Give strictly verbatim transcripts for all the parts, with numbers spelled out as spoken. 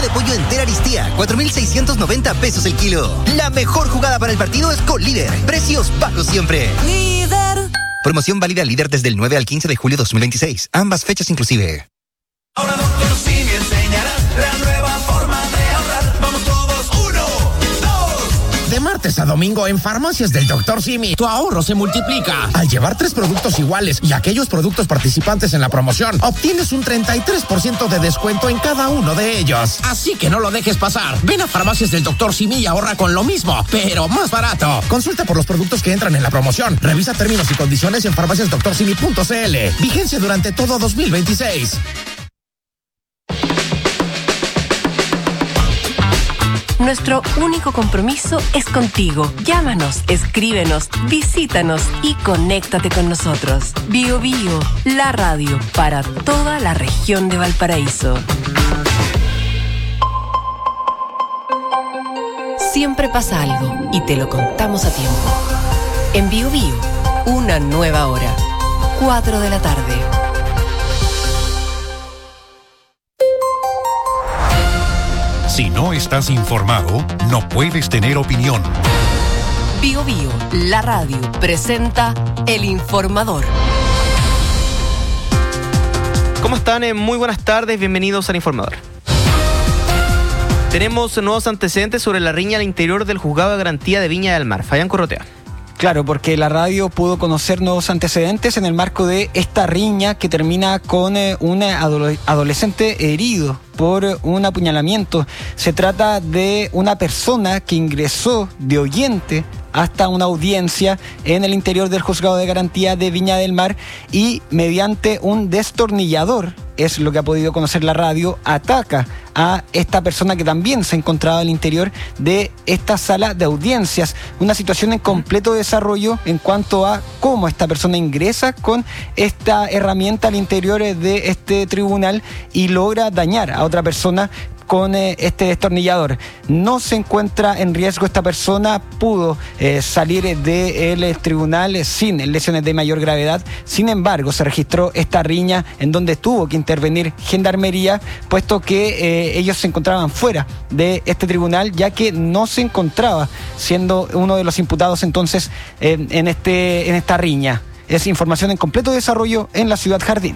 pollo entera Aristía, cuatro mil seiscientos noventa pesos el kilo. La mejor jugada para el partido es con Líder. Precios bajos siempre. Líder. Promoción válida Líder desde el nueve al quince de julio de dos mil veintiséis. Ambas fechas inclusive. Ahora doctor Simi enseñará la nueva forma de ahorrar. Vamos todos, uno, dos. De martes a domingo en Farmacias del doctor Simi, tu ahorro se multiplica. Al llevar tres productos iguales y aquellos productos participantes en la promoción, obtienes un treinta y tres por ciento de descuento en cada uno de ellos. Así que no lo dejes pasar. Ven a Farmacias del doctor Simi y ahorra con lo mismo, pero más barato. Consulta por los productos que entran en la promoción. Revisa términos y condiciones en farmacias doctor simi punto c l. Vigencia durante todo dos mil veintiséis. Nuestro único compromiso es contigo. Llámanos, escríbenos, visítanos y conéctate con nosotros. Bio Bio, la radio para toda la región de Valparaíso. Siempre pasa algo y te lo contamos a tiempo. En Bio Bio, una nueva hora. cuatro de la tarde. Si no estás informado, no puedes tener opinión. Bio Bio, la radio, presenta El Informador. ¿Cómo están? Eh, muy buenas tardes, bienvenidos al Informador. Tenemos nuevos antecedentes sobre la riña al interior del Juzgado de Garantía de Viña del Mar. Fabián Corrotea. Claro, porque la radio pudo conocer nuevos antecedentes en el marco de esta riña que termina con eh, un adole- adolescente herido por un apuñalamiento. Se trata de una persona que ingresó de oyente hasta una audiencia en el interior del Juzgado de Garantía de Viña del Mar y mediante un destornillador, es lo que ha podido conocer la radio, ataca a esta persona que también se encontraba al interior de esta sala de audiencias. Una situación en completo desarrollo en cuanto a cómo esta persona ingresa con esta herramienta al interior de este tribunal y logra dañar a otra persona con eh, este destornillador. No se encuentra en riesgo esta persona, pudo eh, salir del eh, tribunal eh, sin lesiones de mayor gravedad. Sin embargo, se registró esta riña en donde tuvo que intervenir Gendarmería, puesto que eh, ellos se encontraban fuera de este tribunal, ya que no se encontraba siendo uno de los imputados entonces eh, en, este, en esta riña. Es información en completo desarrollo en la Ciudad Jardín.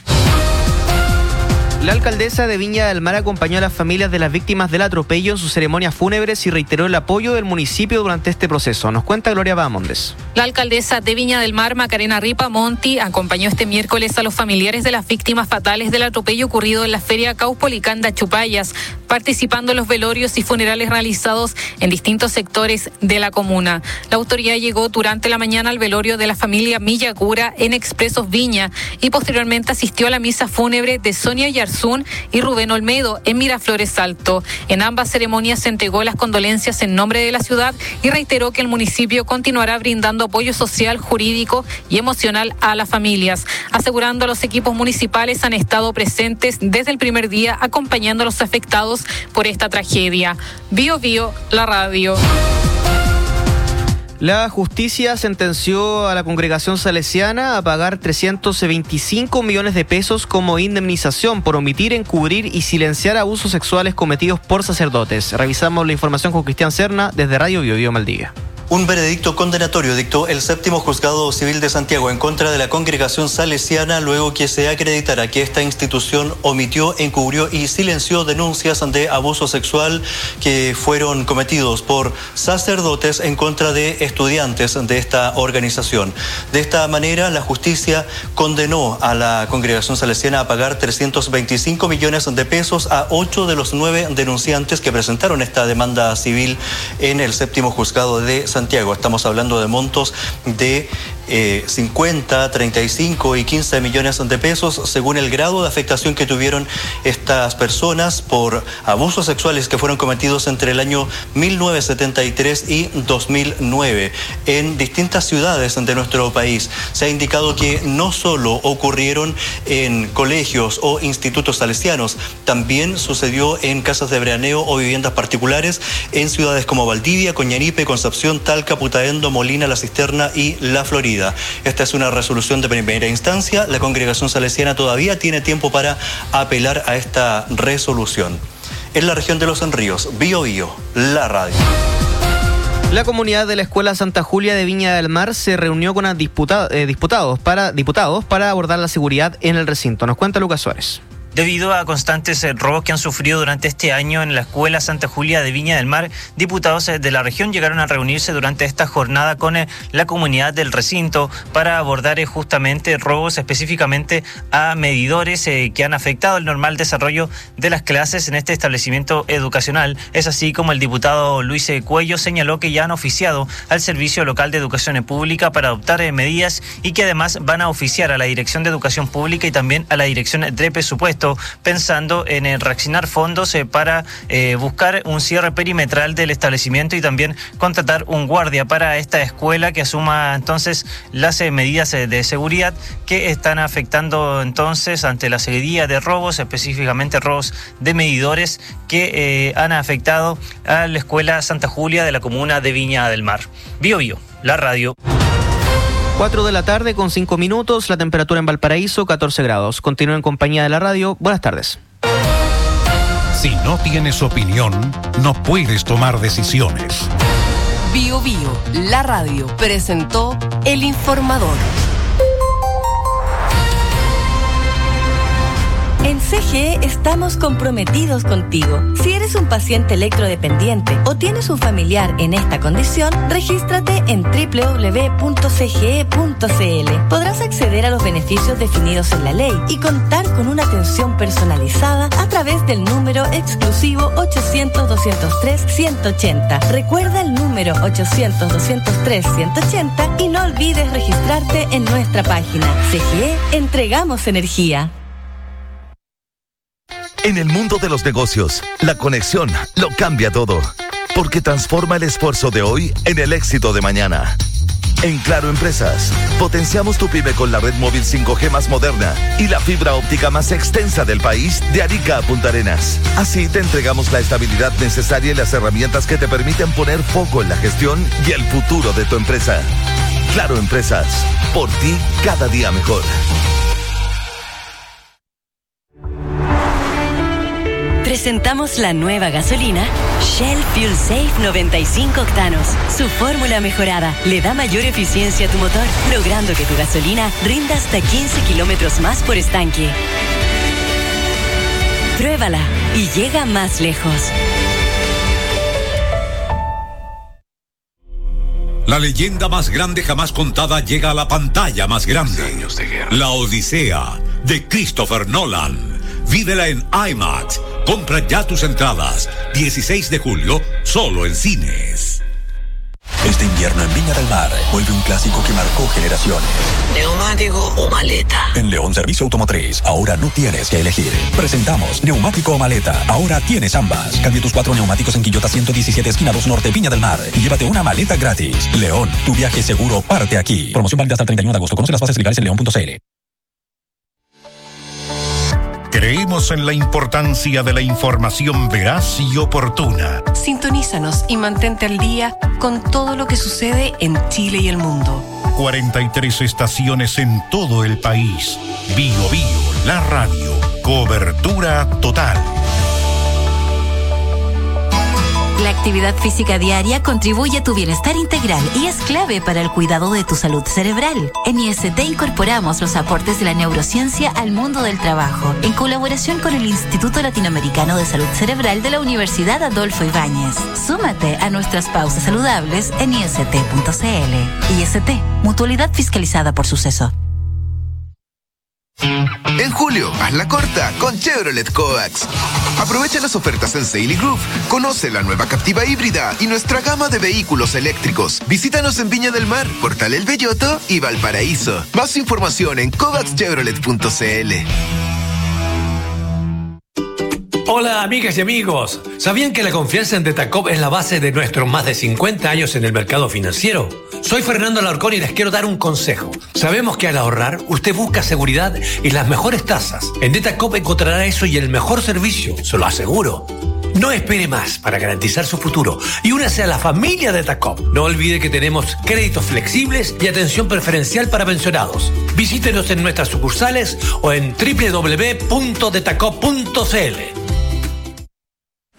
La alcaldesa de Viña del Mar acompañó a las familias de las víctimas del atropello en sus ceremonias fúnebres y reiteró el apoyo del municipio durante este proceso. Nos cuenta Gloria Bahamondes. La alcaldesa de Viña del Mar, Macarena Ripa Monti, acompañó este miércoles a los familiares de las víctimas fatales del atropello ocurrido en la feria Caupolicanda Chupayas, participando en los velorios y funerales realizados en distintos sectores de la comuna. La autoridad llegó durante la mañana al velorio de la familia Millacura en Expresos Viña y posteriormente asistió a la misa fúnebre de Sonia Yarzún y Rubén Olmedo en Miraflores Alto. En ambas ceremonias se entregó las condolencias en nombre de la ciudad y reiteró que el municipio continuará brindando apoyo social, jurídico y emocional a las familias, asegurando los equipos municipales han estado presentes desde el primer día acompañando a los afectados por esta tragedia. Bio Bio, la radio. La justicia sentenció a la congregación salesiana a pagar trescientos veinticinco millones de pesos como indemnización por omitir, encubrir y silenciar abusos sexuales cometidos por sacerdotes. Revisamos la información con Cristian Serna desde Radio Bio Bio Maldivia. Un veredicto condenatorio dictó el séptimo juzgado civil de Santiago en contra de la congregación salesiana luego que se acreditara que esta institución omitió, encubrió y silenció denuncias de abuso sexual que fueron cometidos por sacerdotes en contra de estudiantes de esta organización. De esta manera, la justicia condenó a la congregación salesiana a pagar trescientos veinticinco millones de pesos a ocho de los nueve denunciantes que presentaron esta demanda civil en el séptimo juzgado de Santiago. Santiago. Estamos hablando de montos de eh, cincuenta, treinta y cinco y quince millones de pesos según el grado de afectación que tuvieron estas personas por abusos sexuales que fueron cometidos entre el año mil novecientos setenta y tres y dos mil nueve en distintas ciudades de nuestro país. Se ha indicado que no solo ocurrieron en colegios o institutos salesianos, también sucedió en casas de veraneo o viviendas particulares en ciudades como Valdivia, Coñaripe, Concepción, Talca, Putaendo, Molina, La Cisterna y La Florida. Esta es una resolución de primera instancia. La congregación salesiana todavía tiene tiempo para apelar a esta resolución. en la región de Los Ríos. Bio Bio, la radio. La comunidad de la Escuela Santa Julia de Viña del Mar se reunió con disputa, eh, diputados, para, diputados para abordar la seguridad en el recinto. Nos cuenta Lucas Suárez. Debido a constantes robos que han sufrido durante este año en la Escuela Santa Julia de Viña del Mar, diputados de la región llegaron a reunirse durante esta jornada con la comunidad del recinto para abordar justamente robos específicamente a medidores que han afectado el normal desarrollo de las clases en este establecimiento educacional. Es así como el diputado Luis Cuello señaló que ya han oficiado al Servicio Local de Educación Pública para adoptar medidas y que además van a oficiar a la Dirección de Educación Pública y también a la Dirección de Presupuesto, pensando en eh, reaccionar fondos eh, para eh, buscar un cierre perimetral del establecimiento y también contratar un guardia para esta escuela que asuma entonces las eh, medidas eh, de seguridad que están afectando entonces ante la seguidilla de robos, específicamente robos de medidores que eh, han afectado a la Escuela Santa Julia de la comuna de Viña del Mar. Bio Bio, la radio. cuatro de la tarde con cinco minutos, la temperatura en Valparaíso, catorce grados. Continúa en compañía de la radio. Buenas tardes. Si no tienes opinión, no puedes tomar decisiones. Bio Bio, la radio, presentó El Informador. En C G E estamos comprometidos contigo. Si eres un paciente electrodependiente o tienes un familiar en esta condición, regístrate en doble u doble u doble u punto c g e punto c l. Podrás acceder a los beneficios definidos en la ley y contar con una atención personalizada a través del número exclusivo ochocientos, doscientos tres, ciento ochenta. Recuerda el número ochocientos, doscientos tres, ciento ochenta y no olvides registrarte en nuestra página. C G E, entregamos energía. En el mundo de los negocios, la conexión lo cambia todo, porque transforma el esfuerzo de hoy en el éxito de mañana. En Claro Empresas, potenciamos tu pyme con la red móvil cinco G más moderna y la fibra óptica más extensa del país, de Arica a Punta Arenas. Así te entregamos la estabilidad necesaria y las herramientas que te permiten poner foco en la gestión y el futuro de tu empresa. Claro Empresas, por ti cada día mejor. Presentamos la nueva gasolina Shell Fuel Safe noventa y cinco octanos. Su fórmula mejorada le da mayor eficiencia a tu motor, logrando que tu gasolina rinda hasta quince kilómetros más por estanque. Pruébala y llega más lejos. La leyenda más grande jamás contada llega a la pantalla más grande. La Odisea de Christopher Nolan. Vívela en IMAX. Compra ya tus entradas. dieciséis de julio, solo en cines. Este invierno en Viña del Mar vuelve un clásico que marcó generaciones. ¿Neumático o maleta? En León Servicio Automotriz, ahora no tienes que elegir. Presentamos neumático o maleta. Ahora tienes ambas. Cambia tus cuatro neumáticos en Quillota ciento diecisiete, esquina dos Norte, Viña del Mar. Y llévate una maleta gratis. León, tu viaje seguro parte aquí. Promoción válida hasta el treinta y uno de agosto. Conoce las bases legales en león punto c l. Creemos en la importancia de la información veraz y oportuna. Sintonízanos y mantente al día con todo lo que sucede en Chile y el mundo. cuarenta y tres estaciones en todo el país. Bio Bio, la radio. Cobertura total. La actividad física diaria contribuye a tu bienestar integral y es clave para el cuidado de tu salud cerebral. En I S T incorporamos los aportes de la neurociencia al mundo del trabajo, en colaboración con el Instituto Latinoamericano de Salud Cerebral de la Universidad Adolfo Ibáñez. Súmate a nuestras pausas saludables en i s t punto c l. I S T, mutualidad fiscalizada por Suceso. En julio, haz la corta con Chevrolet Coax. Aprovecha las ofertas en Saily Group. Conoce la nueva Captiva híbrida y nuestra gama de vehículos eléctricos. Visítanos en Viña del Mar, Portal El Belloto y Valparaíso. Más información en covax chevrolet punto c l. Hola amigas y amigos, ¿sabían que la confianza en Detacop es la base de nuestros más de cincuenta años en el mercado financiero? Soy Fernando Alarcón y les quiero dar un consejo. Sabemos que al ahorrar, usted busca seguridad y las mejores tasas. En Detacop encontrará eso y el mejor servicio, se lo aseguro. No espere más para garantizar su futuro y únase a la familia Detacop. No olvide que tenemos créditos flexibles y atención preferencial para pensionados. Visítenos en nuestras sucursales o en doble u doble u doble u punto detacop punto c l.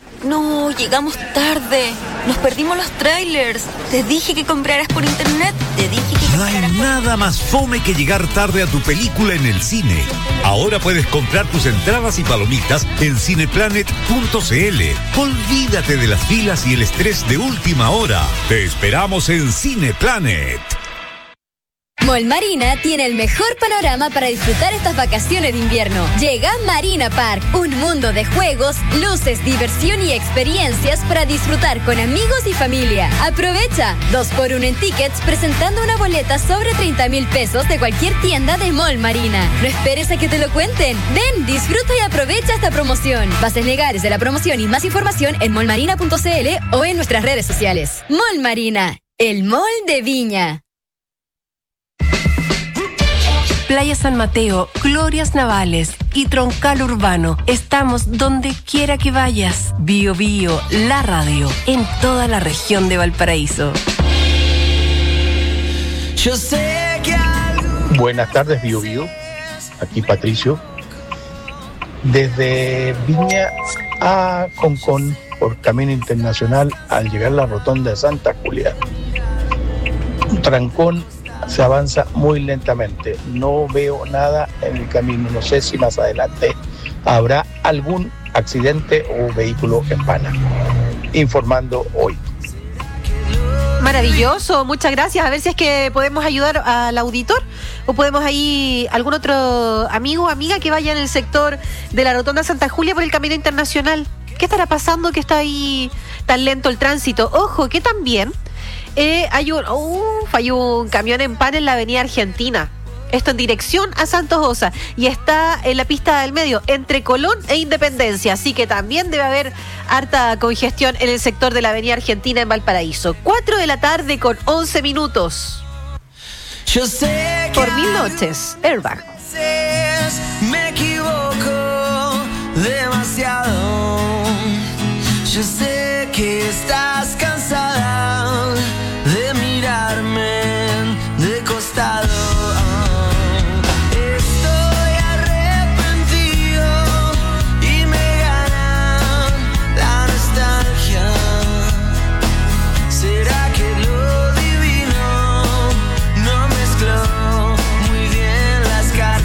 llegamos tarde. Nos perdimos los trailers. Te dije que compraras por internet. Te dije que No hay nada más fome que llegar tarde a tu película en el cine. Ahora puedes comprar tus entradas y palomitas en cineplanet punto c l. Olvídate de las filas y el estrés de última hora. Te esperamos en Cineplanet. Mall Marina tiene el mejor panorama para disfrutar estas vacaciones de invierno. Llega Marina Park, un mundo de juegos, luces, diversión y experiencias para disfrutar con amigos y familia. Aprovecha dos por uno en tickets presentando una boleta sobre treinta mil pesos de cualquier tienda de Mall Marina. No esperes a que te lo cuenten. Ven, disfruta y aprovecha esta promoción. Bases legales de la promoción y más información en mall marina punto c l o en nuestras redes sociales. Mall Marina, el mall de Viña. Playa San Mateo, Glorias Navales y Troncal Urbano. Estamos donde quiera que vayas. Bio Bio, la radio, en toda la región de Valparaíso. Yo sé que algo... Buenas tardes, Bio Bio. Aquí Patricio. Desde Viña a Concón, por camino internacional, al llegar a la rotonda de Santa Julia. Un trancón. Se avanza muy lentamente, no veo nada en el camino, no sé si más adelante habrá algún accidente o vehículo en pana. Informando hoy. Maravilloso, muchas gracias. A ver si es que podemos ayudar al auditor o podemos ahí algún otro amigo o amiga que vaya en el sector de la Rotonda Santa Julia por el camino internacional. ¿Qué estará pasando que está ahí tan lento el tránsito? Ojo, que también Eh, hay, un, uf, hay un camión en pan en la avenida Argentina. Esto en dirección a Santos Osa. Y está en la pista del medio, entre Colón e Independencia. Así que también debe haber harta congestión en el sector de la avenida Argentina en Valparaíso. cuatro de la tarde con once minutos. Yo sé que por mil noches, Airbag. Me equivoco demasiado. Yo sé que estás cansada de mirarme de costado. Estoy arrepentido y me gana la nostalgia. ¿Será que lo divino no mezcló muy bien las caras?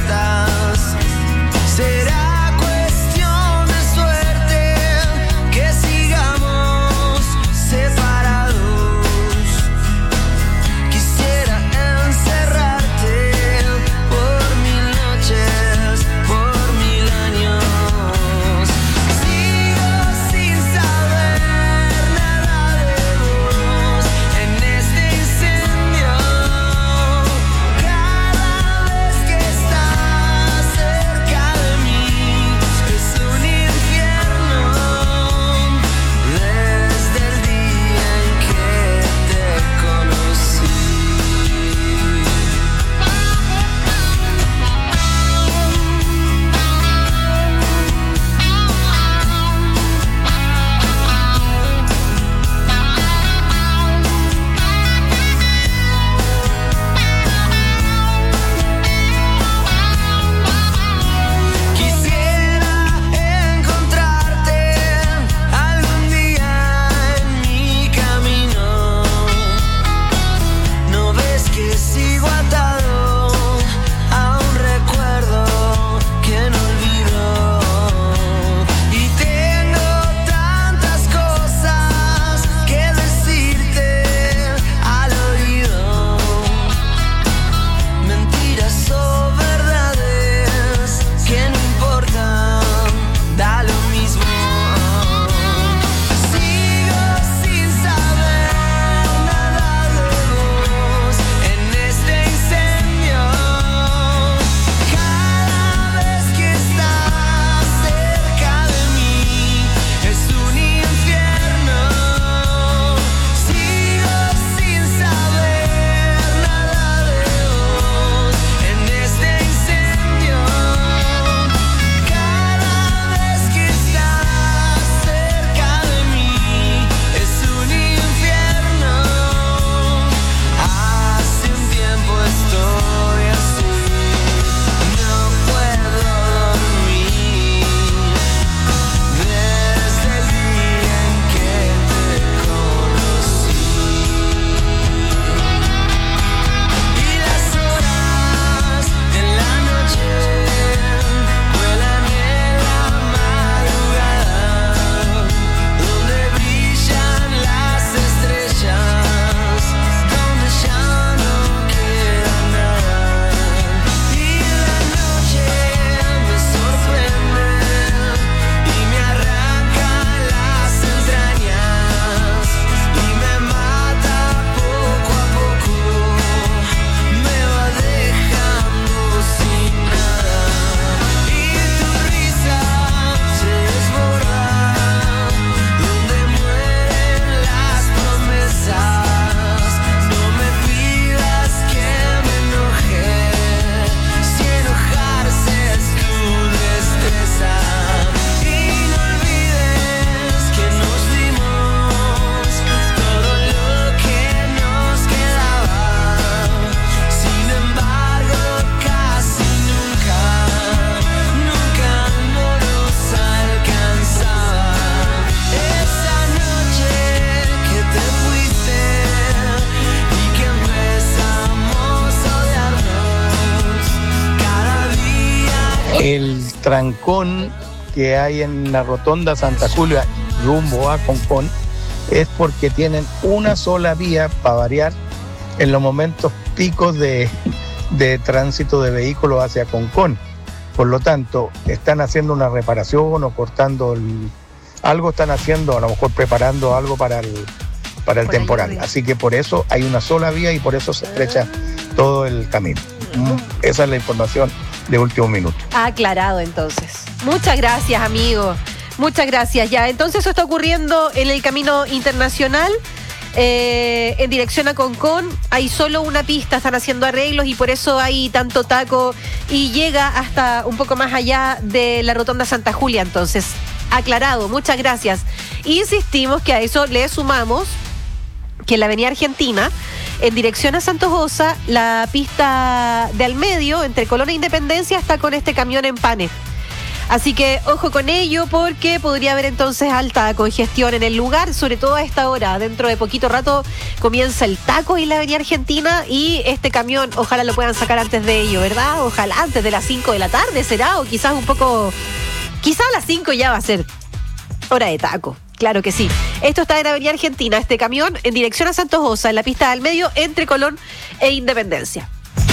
El trancón que hay en la rotonda Santa Julia rumbo a Concón es porque tienen una sola vía para variar en los momentos picos de, de tránsito de vehículos hacia Concón. Por lo tanto, están haciendo una reparación o cortando el, algo están haciendo, a lo mejor preparando algo para el, para el temporal. Así que por eso hay una sola vía y por eso se estrecha todo el camino. Esa es la información de último minuto. Aclarado entonces. Muchas gracias, amigo. Muchas gracias. Ya, entonces eso está ocurriendo en el camino internacional. Eh, en dirección a Concón hay solo una pista, están haciendo arreglos y por eso hay tanto taco y llega hasta un poco más allá de la rotonda Santa Julia. Entonces, aclarado, muchas gracias. Insistimos que a eso le sumamos que en la avenida Argentina, en dirección a Santos Osa, la pista de al medio, entre Colón e Independencia, está con este camión en pane. Así que ojo con ello porque podría haber entonces alta congestión en el lugar, sobre todo a esta hora. Dentro de poquito rato comienza el taco y la avenida Argentina y este camión ojalá lo puedan sacar antes de ello, ¿verdad? Ojalá antes de las cinco de la tarde será, o quizás un poco, quizás a las cinco ya va a ser hora de taco. Claro que sí. Esto está en avenida Argentina, este camión en dirección a Santos Osa, en la pista del medio entre Colón e Independencia.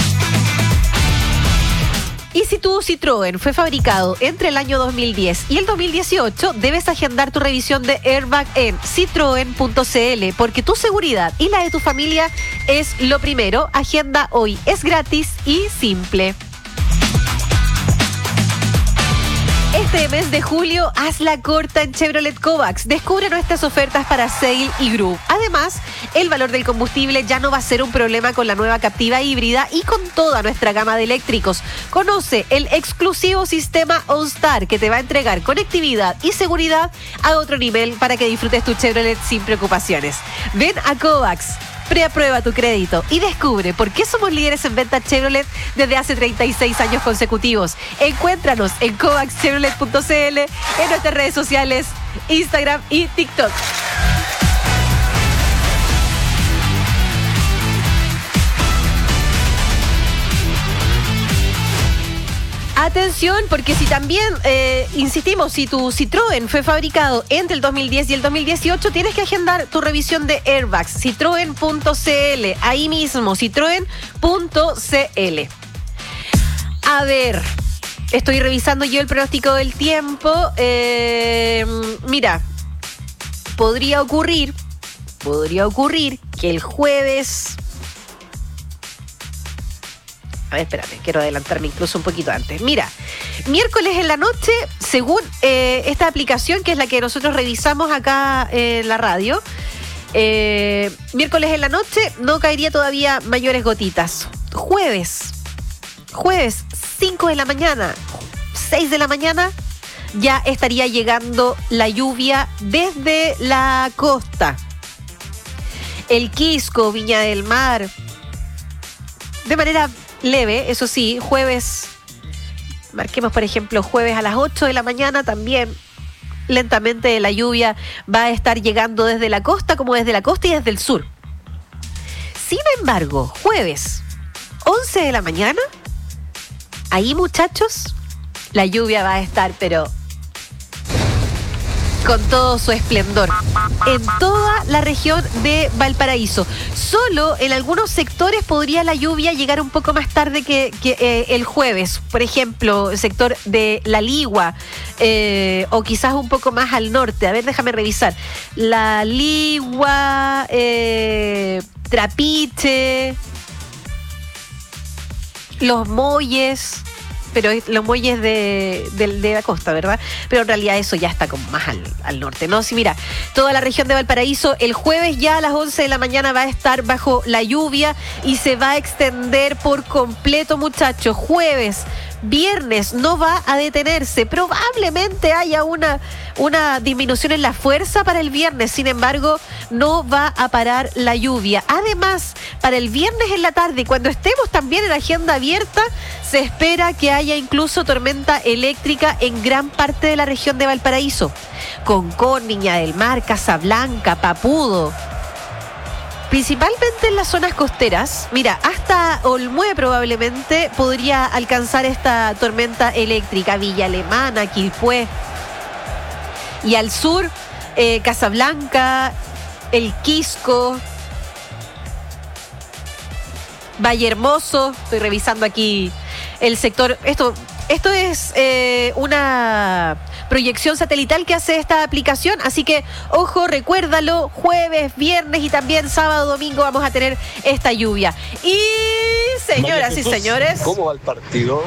Y si tu Citroën fue fabricado entre el año dos mil diez y el dos mil dieciocho, debes agendar tu revisión de airbag en citroen punto c l, porque tu seguridad y la de tu familia es lo primero. Agenda hoy, es gratis y simple. Este mes de julio, hazla corta en Chevrolet Kovacs. Descubre nuestras ofertas para Sail y Groove. Además, el valor del combustible ya no va a ser un problema con la nueva Captiva híbrida y con toda nuestra gama de eléctricos. Conoce el exclusivo sistema OnStar que te va a entregar conectividad y seguridad a otro nivel para que disfrutes tu Chevrolet sin preocupaciones. Ven a Kovacs. Preaprueba tu crédito y descubre por qué somos líderes en venta Chevrolet desde hace treinta y seis años consecutivos. Encuéntranos en kovacs chevrolet punto c l, en nuestras redes sociales, Instagram y TikTok. Atención, porque si también, eh, insistimos, si tu Citroën fue fabricado entre el dos mil diez y el dos mil dieciocho, tienes que agendar tu revisión de airbags, citroen punto c l, ahí mismo, citroen punto c l. A ver, estoy revisando yo el pronóstico del tiempo. Eh, mira, podría ocurrir, podría ocurrir que el jueves... A ver, espérate, quiero adelantarme incluso un poquito antes. Mira, miércoles en la noche, según eh, esta aplicación, que es la que nosotros revisamos acá en la radio, eh, miércoles en la noche no caería todavía mayores gotitas. Jueves, jueves, cinco de la mañana, seis de la mañana, ya estaría llegando la lluvia desde la costa. El Quisco, Viña del Mar, de manera leve, eso sí, jueves, marquemos por ejemplo jueves a las ocho de la mañana, también lentamente la lluvia va a estar llegando desde la costa como desde la costa y desde el sur. Sin embargo, jueves, once de la mañana, ahí muchachos, la lluvia va a estar pero con todo su esplendor en toda la región de Valparaíso. Solo en algunos sectores podría la lluvia llegar un poco más tarde que, que eh, el jueves. Por ejemplo, el sector de La Ligua eh, o quizás un poco más al norte. A ver, déjame revisar. La Ligua, eh, Trapiche, Los Molles... pero los muelles de, de, de la costa, ¿verdad? Pero en realidad eso ya está como más al, al norte, ¿no? Sí, mira, toda la región de Valparaíso, el jueves ya a las once de la mañana va a estar bajo la lluvia y se va a extender por completo, muchachos. Jueves, viernes no va a detenerse. Probablemente haya una, una disminución en la fuerza para el viernes, sin embargo, no va a parar la lluvia. Además, para el viernes en la tarde, cuando estemos también en agenda abierta, se espera que haya incluso tormenta eléctrica en gran parte de la región de Valparaíso. Concón, Viña del Mar, Casablanca, Papudo. principalmente en las zonas costeras. Mira, hasta Olmué probablemente podría alcanzar esta tormenta eléctrica. Villa Alemana, Quilpué. Y al sur, eh, Casablanca, El Quisco, Valle Hermoso. Estoy revisando aquí el sector. Esto, esto es eh, una proyección satelital que hace esta aplicación, así que ojo, recuérdalo, jueves, viernes y también sábado, domingo vamos a tener esta lluvia. Y señoras y señores, ¿cómo va el partido?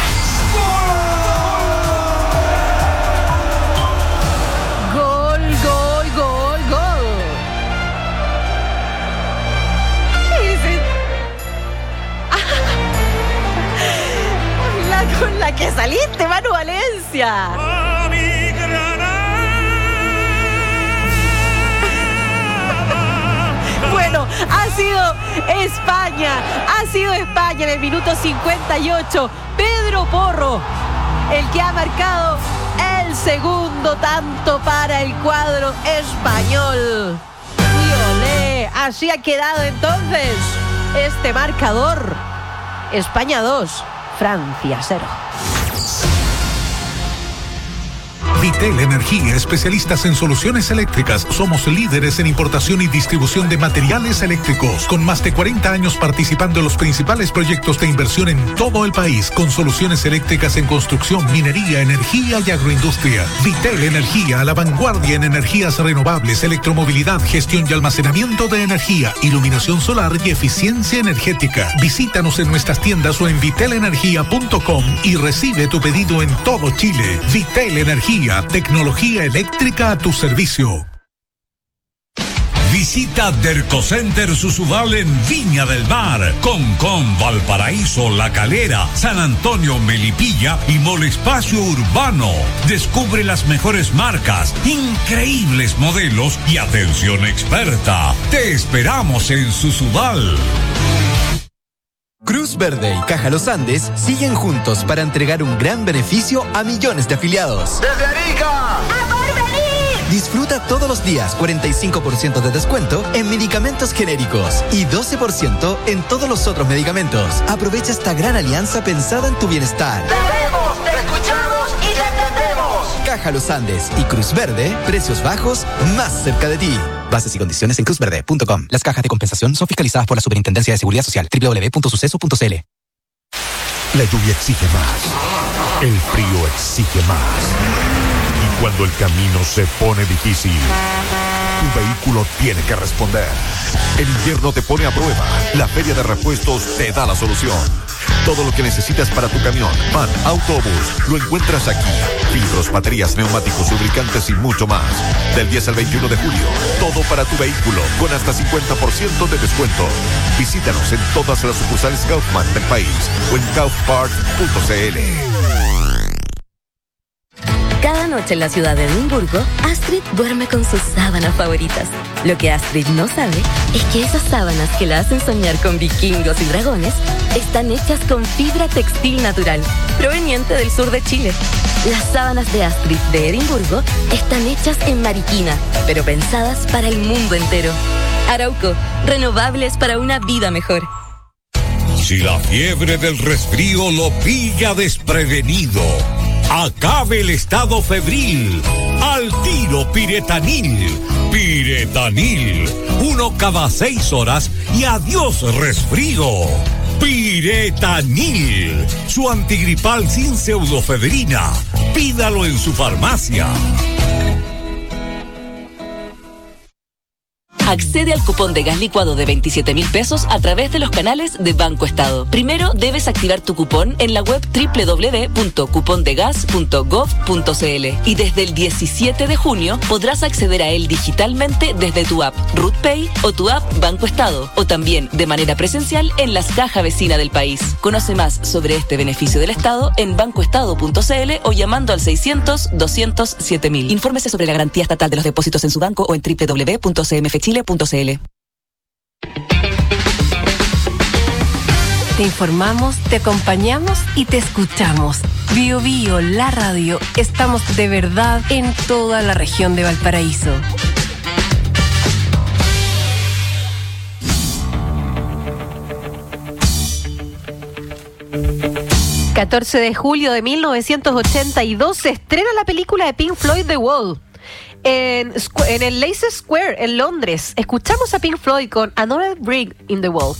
Gol, gol, gol, gol. ¿Qué es esto? La con la que saliste, Manu Valencia. Bueno, ha sido España, ha sido España en el minuto cincuenta y ocho. Pedro Porro, el que ha marcado el segundo tanto para el cuadro español. Y olé, así ha quedado entonces este marcador. España dos, Francia cero. Vitel Energía, especialistas en soluciones eléctricas. Somos líderes en importación y distribución de materiales eléctricos, con más de cuarenta años participando en los principales proyectos de inversión en todo el país, con soluciones eléctricas en construcción, minería, energía y agroindustria. Vitel Energía, a la vanguardia en energías renovables, electromovilidad, gestión y almacenamiento de energía, iluminación solar y eficiencia energética. Visítanos en nuestras tiendas o en vitel energía punto com y recibe tu pedido en todo Chile. Vitel Energía, tecnología eléctrica a tu servicio. Visita Dercocenter Susubal en Viña del Mar, Concón, Valparaíso, La Calera, San Antonio, Melipilla y Mall Espacio Urbano. Descubre las mejores marcas, increíbles modelos y atención experta. Te esperamos en Susubal. Cruz Verde y Caja Los Andes siguen juntos para entregar un gran beneficio a millones de afiliados. ¡Desde Arica! ¡A Porvenir! Disfruta todos los días cuarenta y cinco por ciento de descuento en medicamentos genéricos y doce por ciento en todos los otros medicamentos. Aprovecha esta gran alianza pensada en tu bienestar. ¡Te vemos, te escuchamos y te entendemos! Caja Los Andes y Cruz Verde, precios bajos más cerca de ti. Bases y condiciones en cruz verde punto com. Las cajas de compensación son fiscalizadas por la Superintendencia de Seguridad Social. doble u doble u doble u punto suceso punto c l. La lluvia exige más. El frío exige más. Y cuando el camino se pone difícil, tu vehículo tiene que responder. El invierno te pone a prueba. La Feria de Repuestos te da la solución. Todo lo que necesitas para tu camión, van, autobús, lo encuentras aquí. Filtros, baterías, neumáticos, lubricantes y mucho más. Del diez al veintiuno de julio, todo para tu vehículo, con hasta cincuenta por ciento de descuento. Visítanos en todas las sucursales Kaufman del país o en kaufpart punto c l. Cada noche en la ciudad de Edimburgo, Astrid duerme con sus sábanas favoritas. Lo que Astrid no sabe es que esas sábanas que la hacen soñar con vikingos y dragones están hechas con fibra textil natural, proveniente del sur de Chile. Las sábanas de Astrid de Edimburgo están hechas en Mariquina, pero pensadas para el mundo entero. Arauco, renovables para una vida mejor. Si la fiebre del resfrío lo pilla desprevenido, acabe el estado febril. Al tiro Piretanil. Piretanil. Uno cada seis horas y adiós resfrío. Piretanil. Su antigripal sin pseudofebrina. Pídalo en su farmacia. Accede al cupón de gas licuado de veintisiete mil pesos a través de los canales de Banco Estado. Primero debes activar tu cupón en la web doble u doble u doble u punto cupondegas punto gov punto c l y desde el diecisiete de junio podrás acceder a él digitalmente desde tu app RootPay o tu app Banco Estado o también de manera presencial en las cajas vecinas del país. Conoce más sobre este beneficio del Estado en bancoestado punto c l o llamando al seiscientos, doscientos, siete mil. Infórmese sobre la garantía estatal de los depósitos en su banco o en doble u doble u doble u punto c m f chile punto c l. Te informamos, te acompañamos y te escuchamos. Bio Bio, la radio. Estamos de verdad en toda la región de Valparaíso. catorce de julio de mil novecientos ochenta y dos se estrena la película de Pink Floyd, The Wall, en, en el Leicester Square, en Londres. Escuchamos a Pink Floyd con Another Brick in the Wall.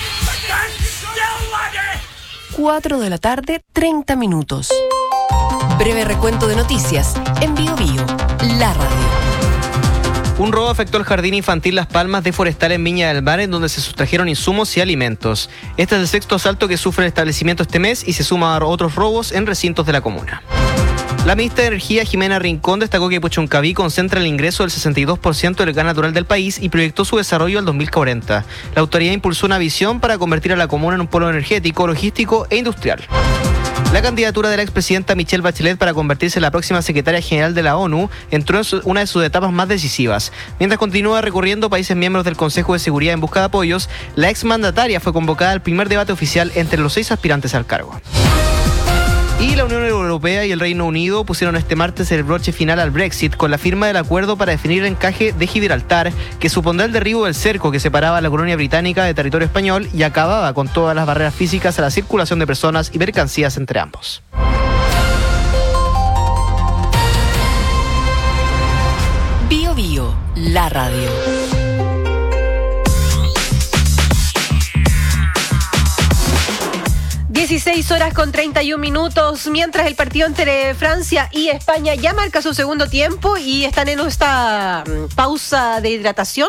cuatro de la tarde, treinta minutos. Breve recuento de noticias en Bio Bio, la radio. Un robo afectó el jardín infantil Las Palmas de Forestal en Viña del Mar, en donde se sustrajeron insumos y alimentos. Este es el sexto asalto que sufre el establecimiento este mes y se suma a otros robos en recintos de la comuna. La ministra de Energía, Jimena Rincón, destacó que Puchuncaví concentra el ingreso del sesenta y dos por ciento del gas natural del país y proyectó su desarrollo al dos mil cuarenta. La autoridad impulsó una visión para convertir a la comuna en un polo energético, logístico e industrial. La candidatura de la expresidenta Michelle Bachelet para convertirse en la próxima secretaria general de la ONU entró en su, una de sus etapas más decisivas. Mientras continúa recorriendo países miembros del Consejo de Seguridad en busca de apoyos, la exmandataria fue convocada al primer debate oficial entre los seis aspirantes al cargo. Y la Unión Europea y el Reino Unido pusieron este martes el broche final al Brexit con la firma del acuerdo para definir el encaje de Gibraltar, que supondrá el derribo del cerco que separaba a la colonia británica de territorio español y acababa con todas las barreras físicas a la circulación de personas y mercancías entre ambos. Bio Bio, la radio. dieciséis horas con treinta y un minutos, mientras el partido entre Francia y España ya marca su segundo tiempo y están en esta pausa de hidratación.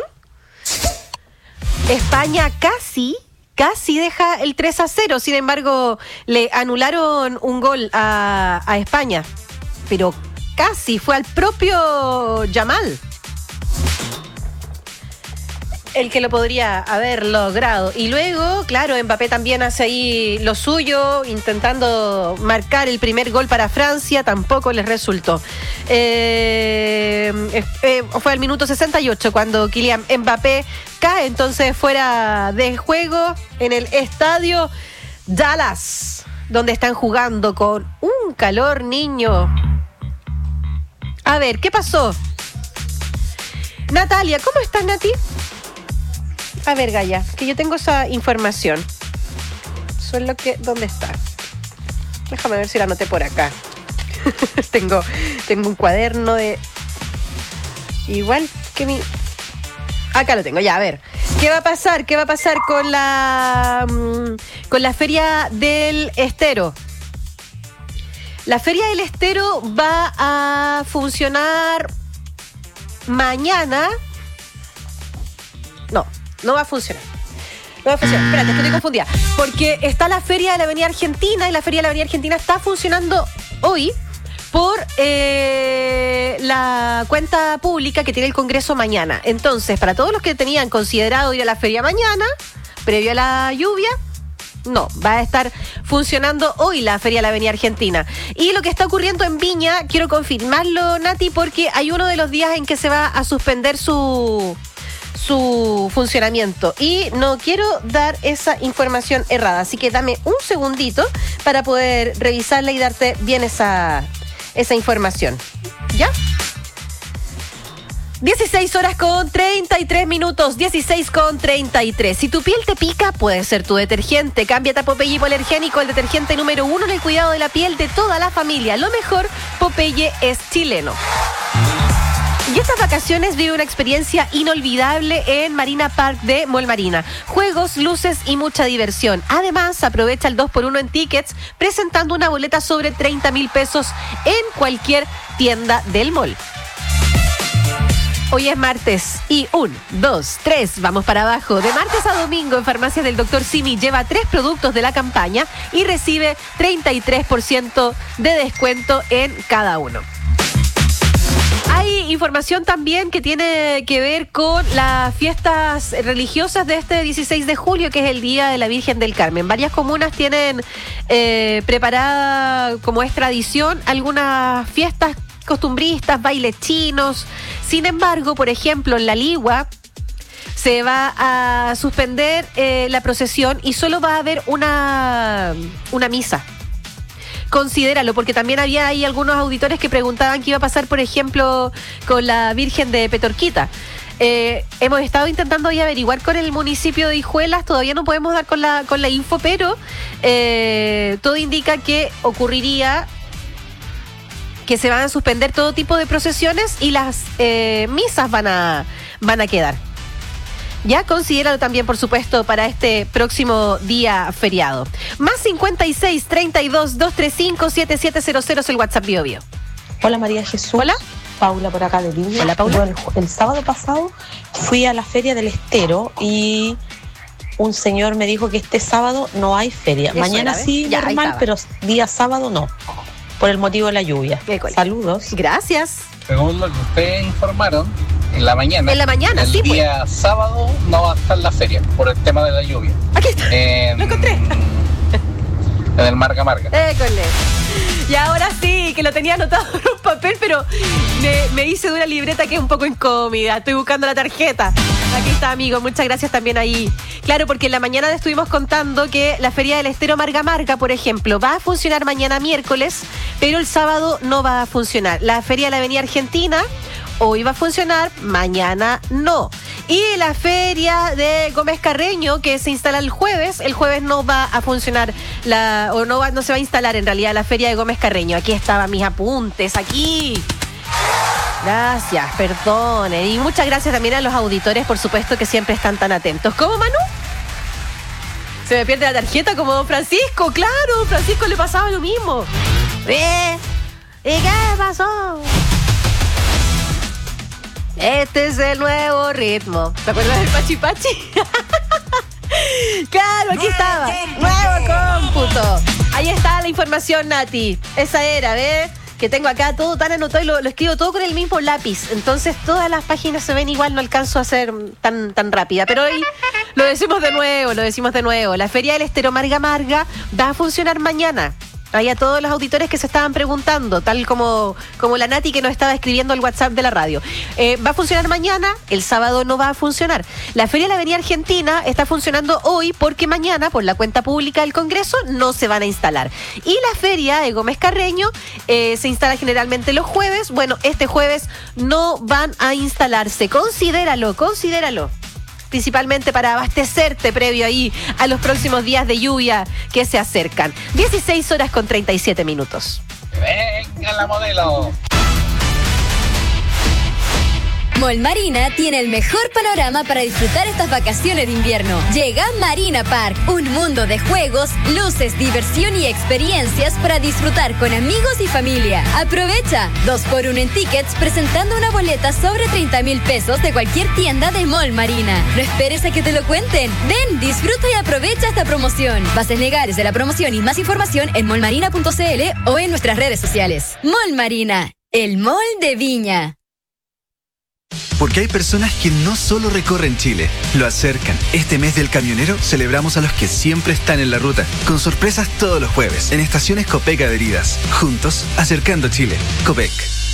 España casi, casi deja el tres a cero, sin embargo, le anularon un gol a, a España, pero casi fue al propio Yamal el que lo podría haber logrado. Y luego, claro, Mbappé también hace ahí lo suyo, intentando marcar el primer gol para Francia, tampoco les resultó. Eh, eh, fue al minuto sesenta y ocho cuando Kylian Mbappé cae entonces fuera de juego en el estadio Dallas, donde están jugando con un calor, niño. A ver, ¿qué pasó? Natalia, ¿cómo estás, Nati? A ver, Gaya, que yo tengo esa información. Solo que, ¿dónde está? Déjame ver si la anoté por acá. tengo, tengo un cuaderno de... Igual que mi... Acá lo tengo, ya, a ver. ¿Qué va a pasar? ¿Qué va a pasar con la, con la Feria del Estero? La Feria del Estero va a funcionar mañana. No. No va a funcionar. No va a funcionar. Espérate, es que estoy confundida. Porque está la Feria de la Avenida Argentina y la Feria de la Avenida Argentina está funcionando hoy por eh, la cuenta pública que tiene el Congreso mañana. Entonces, para todos los que tenían considerado ir a la feria mañana, previo a la lluvia, no, va a estar funcionando hoy la Feria de la Avenida Argentina. Y lo que está ocurriendo en Viña, quiero confirmarlo, Nati, porque hay uno de los días en que se va a suspender su... su funcionamiento y no quiero dar esa información errada, así que dame un segundito para poder revisarla y darte bien esa, esa información. ¿Ya? dieciséis horas con treinta y tres minutos, dieciséis con treinta y tres. Si tu piel te pica, puede ser tu detergente. Cámbiate a Popeye Hipoalergénico, el detergente número uno en el cuidado de la piel de toda la familia. Lo mejor, Popeye es chileno. Y estas vacaciones vive una experiencia inolvidable en Marina Park de Mall Marina. Juegos, luces y mucha diversión. Además, aprovecha el dos por uno en tickets, presentando una boleta sobre treinta mil pesos en cualquier tienda del mall. Hoy es martes y un, dos, tres, vamos para abajo. De martes a domingo en Farmacias del doctor Simi lleva tres productos de la campaña y recibe treinta y tres por ciento de descuento en cada uno. Hay información también que tiene que ver con las fiestas religiosas de este dieciséis de julio, que es el Día de la Virgen del Carmen. Varias comunas tienen eh, preparada, como es tradición, algunas fiestas costumbristas, bailes chinos. Sin embargo, por ejemplo, en La Ligua se va a suspender eh, la procesión y solo va a haber una, una misa. Considéralo, porque también había ahí algunos auditores que preguntaban qué iba a pasar, por ejemplo, con la Virgen de Petorquita. Eh, hemos estado intentando hoy averiguar con el municipio de Hijuelas, todavía no podemos dar con la, con la info, pero eh, todo indica que ocurriría que se van a suspender todo tipo de procesiones y las eh, misas van a, van a quedar. Ya considéralo también, por supuesto, para este próximo día feriado. Más cincuenta y seis, treinta y dos, doscientos treinta y cinco, setenta y siete cero cero es el WhatsApp Bio Bio. Hola María Jesús. Hola. Paula por acá de Viña. Hola Paula. Bueno, el, el sábado pasado fui a la Feria del Estero y un señor me dijo que este sábado no hay feria. Eso Mañana era, ¿ves? sí, Ya, normal, pero día sábado no. Por el motivo de la lluvia. Saludos. Gracias. Según lo que ustedes informaron, en la mañana. En la mañana, el sí, pues. día sábado no va a estar la feria por el tema de la lluvia. Aquí está. En, Lo encontré. En el Marga Marga. École. Y ahora sí, que lo tenía anotado en un papel, pero me, me hice de una libreta que es un poco incómoda. Estoy buscando la tarjeta. Aquí está, amigo. Muchas gracias también ahí. Claro, porque en la mañana le estuvimos contando que la Feria del Estero Marga Marga, por ejemplo, va a funcionar mañana miércoles, pero el sábado no va a funcionar. La Feria de la Avenida Argentina hoy va a funcionar, mañana no. Y la feria de Gómez Carreño, que se instala el jueves, el jueves no va a funcionar, la, o no, va, no se va a instalar en realidad la feria de Gómez Carreño. Aquí estaban mis apuntes, aquí. Gracias, perdone. Y muchas gracias también a los auditores, por supuesto, que siempre están tan atentos. ¿Cómo, Manu? Se me pierde la tarjeta como don Francisco, claro, don Francisco le pasaba lo mismo. ¿Eh? ¿Y qué pasó? Este es el nuevo ritmo. ¿Te acuerdas del Pachi Pachi? Claro, aquí estaba. Nuevo cómputo. Ahí está la información, Nati. Esa era, ¿ves? Que tengo acá todo tan anotado y lo, lo escribo todo con el mismo lápiz. Entonces todas las páginas se ven igual, no alcanzo a ser tan, tan rápida. Pero hoy lo decimos de nuevo, lo decimos de nuevo. La Feria del Estero Marga Marga va a funcionar mañana. Hay a todos los auditores que se estaban preguntando, tal como, como la Nati que nos estaba escribiendo el WhatsApp de la radio. Eh, va a funcionar mañana, el sábado no va a funcionar. La Feria de la Avenida Argentina está funcionando hoy porque mañana, por la cuenta pública del Congreso, no se van a instalar. Y la Feria de Gómez Carreño eh, se instala generalmente los jueves. Bueno, este jueves no van a instalarse. Considéralo, considéralo. Principalmente para abastecerte previo ahí a los próximos días de lluvia que se acercan. dieciséis horas con treinta y siete minutos. Venga la modelo. Mall Marina tiene el mejor panorama para disfrutar estas vacaciones de invierno. Llega Marina Park, un mundo de juegos, luces, diversión y experiencias para disfrutar con amigos y familia. Aprovecha dos por uno en tickets presentando una boleta sobre treinta mil pesos de cualquier tienda de Mall Marina. No esperes a que te lo cuenten. Ven, disfruta y aprovecha esta promoción. Bases legales de la promoción y más información en mallmarina punto cl o en nuestras redes sociales. Mall Marina, el mall de Viña. Porque hay personas que no solo recorren Chile, lo acercan. Este mes del camionero celebramos a los que siempre están en la ruta, con sorpresas todos los jueves, en estaciones Copec adheridas. Juntos, acercando Chile. Copec.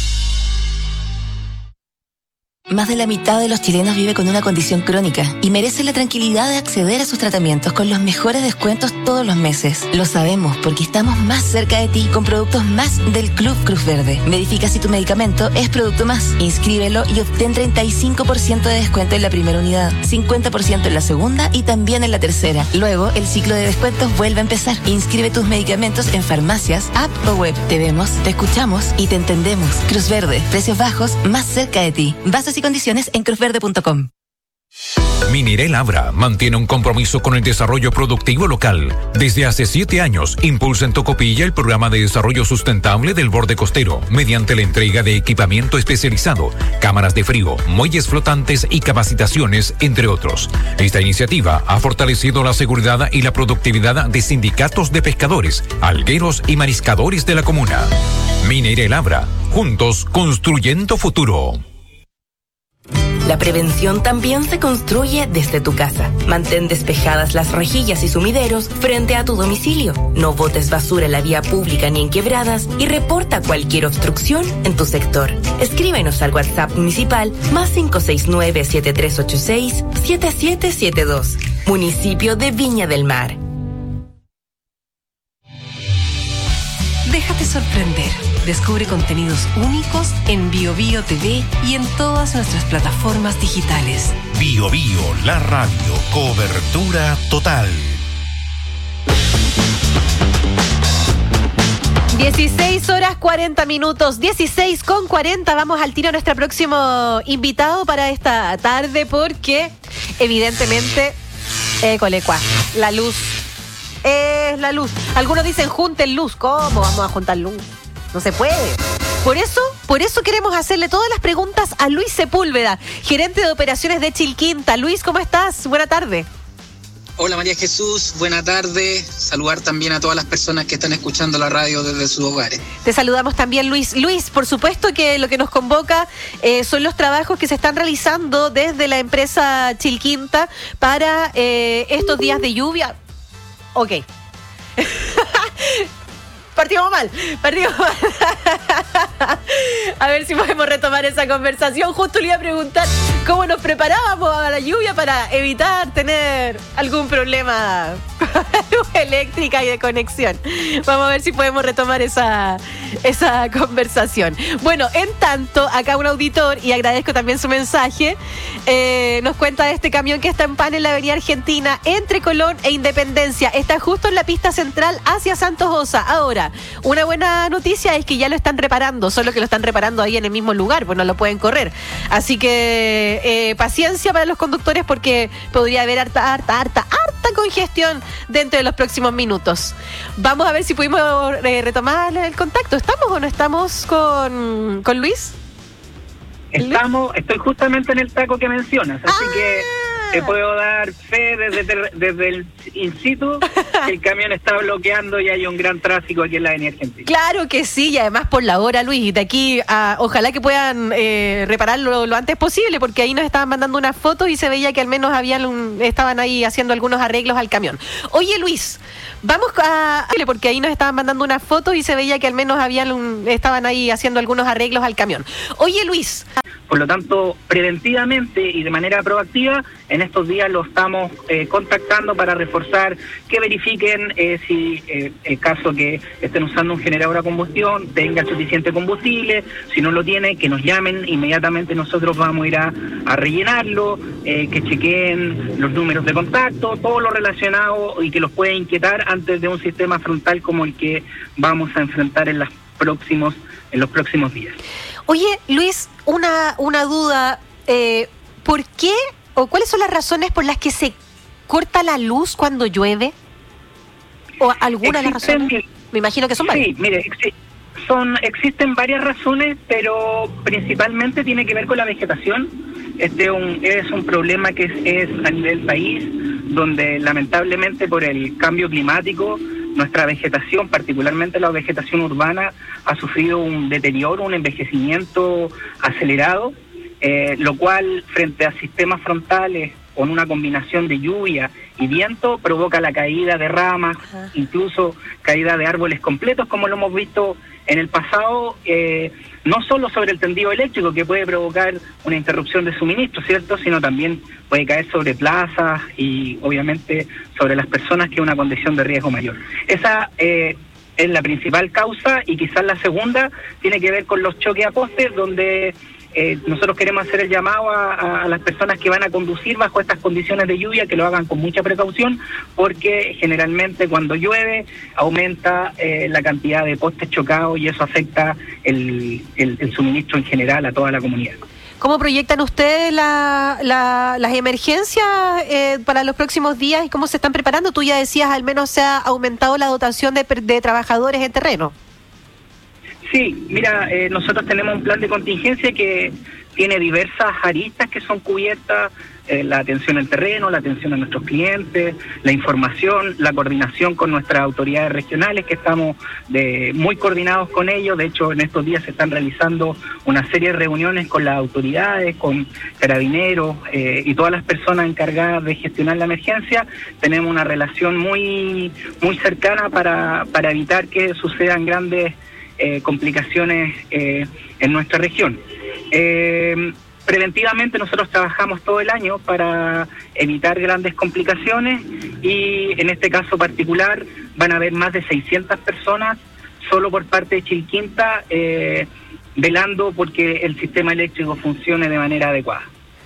Más de la mitad de los chilenos vive con una condición crónica y merece la tranquilidad de acceder a sus tratamientos con los mejores descuentos todos los meses. Lo sabemos porque estamos más cerca de ti con productos más del Club Cruz Verde. Verifica si tu medicamento es producto más. Inscríbelo y obtén treinta y cinco por ciento de descuento en la primera unidad, cincuenta por ciento en la segunda y también en la tercera. Luego, el ciclo de descuentos vuelve a empezar. Inscribe tus medicamentos en farmacias, app o web. Te vemos, te escuchamos y te entendemos. Cruz Verde, precios bajos, más cerca de ti. Bases y condiciones en cruz verde punto com. Minirel Abra mantiene un compromiso con el desarrollo productivo local. Desde hace siete años, impulsa en Tocopilla el programa de desarrollo sustentable del borde costero, mediante la entrega de equipamiento especializado, cámaras de frío, muelles flotantes y capacitaciones, entre otros. Esta iniciativa ha fortalecido la seguridad y la productividad de sindicatos de pescadores, algueros y mariscadores de la comuna. Minirel Abra, juntos construyendo futuro. La prevención también se construye desde tu casa. Mantén despejadas las rejillas y sumideros frente a tu domicilio. No botes basura en la vía pública ni en quebradas y reporta cualquier obstrucción en tu sector. Escríbenos al WhatsApp municipal más cinco seis nueve, siete tres ocho seis, siete siete siete dos. Municipio de Viña del Mar. Déjate sorprender. Descubre contenidos únicos en Bio Bio T V y en todas nuestras plataformas digitales. Bio Bio, la radio, cobertura total. dieciséis horas cuarenta minutos, dieciséis con cuarenta. Vamos al tiro a nuestro próximo invitado para esta tarde porque evidentemente, eh, colecua, la luz es la luz. Algunos dicen junten luz. ¿Cómo vamos a juntar luz? No se puede. Por eso, por eso queremos hacerle todas las preguntas a Luis Sepúlveda, gerente de operaciones de Chilquinta. Luis, ¿cómo estás? Buena tarde. Hola María Jesús, buena tarde. Saludar también a todas las personas que están escuchando la radio desde sus hogares. Te saludamos también, Luis. Luis, por supuesto que lo que nos convoca eh, son los trabajos que se están realizando desde la empresa Chilquinta para eh, estos días de lluvia. Ok. Partimos mal, partimos mal. A ver si podemos retomar esa conversación. Justo le iba a preguntar cómo nos preparábamos a la lluvia para evitar tener algún problema eléctrica y de conexión. Vamos a ver si podemos retomar esa, esa conversación. Bueno, en tanto, acá un auditor, y agradezco también su mensaje, eh, nos cuenta de este camión que está en pan en la avenida Argentina, entre Colón e Independencia. Está justo en la pista central hacia Santos Osa. Ahora, una buena noticia es que ya lo están reparando, solo que lo están reparando ahí en el mismo lugar, pues no lo pueden correr. Así que eh, paciencia para los conductores porque podría haber harta, harta, harta, harta congestión dentro de los próximos minutos. Vamos a ver si pudimos eh, retomar el contacto. ¿Estamos o no estamos con, con Luis? Estamos, estoy justamente en el taco que mencionas, así ah. que te puedo dar fe desde, desde el in situ que el camión está bloqueando y hay un gran tráfico aquí en la avenida Argentina. Claro que sí, y además por la hora, Luis, y de aquí a, ojalá que puedan eh, repararlo lo antes posible, porque ahí nos estaban mandando unas fotos y se veía que al menos habían un, estaban ahí haciendo algunos arreglos al camión. Oye, Luis, vamos a... porque ahí nos estaban mandando unas fotos y se veía que al menos habían un, estaban ahí haciendo algunos arreglos al camión. Oye, Luis... Por lo tanto, preventivamente y de manera proactiva, en estos días lo estamos eh, contactando para reforzar que verifiquen eh, si eh, el caso que estén usando un generador a combustión tenga suficiente combustible. Si no lo tiene, que nos llamen, inmediatamente nosotros vamos a ir a, a rellenarlo, eh, que chequeen los números de contacto, todo lo relacionado y que los pueda inquietar antes de un sistema frontal como el que vamos a enfrentar en, las próximos, en los próximos días. Oye, Luis, una, una duda. Eh, ¿Por qué o cuáles son las razones por las que se corta la luz cuando llueve? ¿O alguna de las razones? Me imagino que son varias. Sí, mire, exi- son, existen varias razones, pero principalmente tiene que ver con la vegetación. Este un, es un problema que es, es a nivel país, donde lamentablemente por el cambio climático nuestra vegetación, particularmente la vegetación urbana, ha sufrido un deterioro, un envejecimiento acelerado, eh, lo cual frente a sistemas frontales con una combinación de lluvia y viento provoca la caída de ramas, Ajá. incluso caída de árboles completos, como lo hemos visto en el pasado, eh, no solo sobre el tendido eléctrico, que puede provocar una interrupción de suministro, ¿cierto?, sino también puede caer sobre plazas y obviamente sobre las personas, que es una condición de riesgo mayor. Esa eh, es la principal causa, y quizás la segunda tiene que ver con los choques a postes, donde eh, nosotros queremos hacer el llamado a, a las personas que van a conducir bajo estas condiciones de lluvia, que lo hagan con mucha precaución, porque generalmente cuando llueve aumenta eh, la cantidad de postes chocados y eso afecta el, el, el suministro en general a toda la comunidad. ¿Cómo proyectan ustedes la, la, las emergencias eh, para los próximos días y cómo se están preparando? Tú ya decías, al menos se ha aumentado la dotación de, de trabajadores en terreno. Sí, mira, eh, nosotros tenemos un plan de contingencia que tiene diversas aristas que son cubiertas, eh, la atención al terreno, la atención a nuestros clientes, la información, la coordinación con nuestras autoridades regionales, que estamos de, muy coordinados con ellos. De hecho, en estos días se están realizando una serie de reuniones con las autoridades, con carabineros eh, y todas las personas encargadas de gestionar la emergencia. Tenemos una relación muy, muy cercana para, para evitar que sucedan grandes Eh, complicaciones eh, en nuestra región. Eh, preventivamente nosotros trabajamos todo el año para evitar grandes complicaciones, y en este caso particular van a haber más de seiscientas personas solo por parte de Chilquinta eh, velando porque el sistema eléctrico funcione de manera adecuada.